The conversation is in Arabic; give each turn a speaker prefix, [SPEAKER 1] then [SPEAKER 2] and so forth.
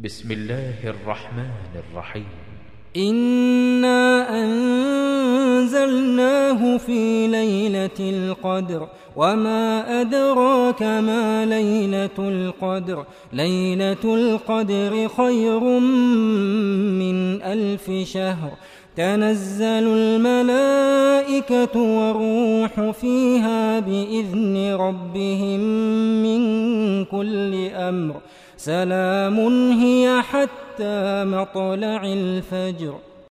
[SPEAKER 1] بسم الله الرحمن الرحيم.
[SPEAKER 2] إنا أنزلناه في ليلة القدر وما أدراك ما ليلة القدر ليلة القدر خير من 1000 شهر تنزل الملائكة والروح فيها بإذن ربهم من كل أمر سلام هي حتى مطلع الفجر.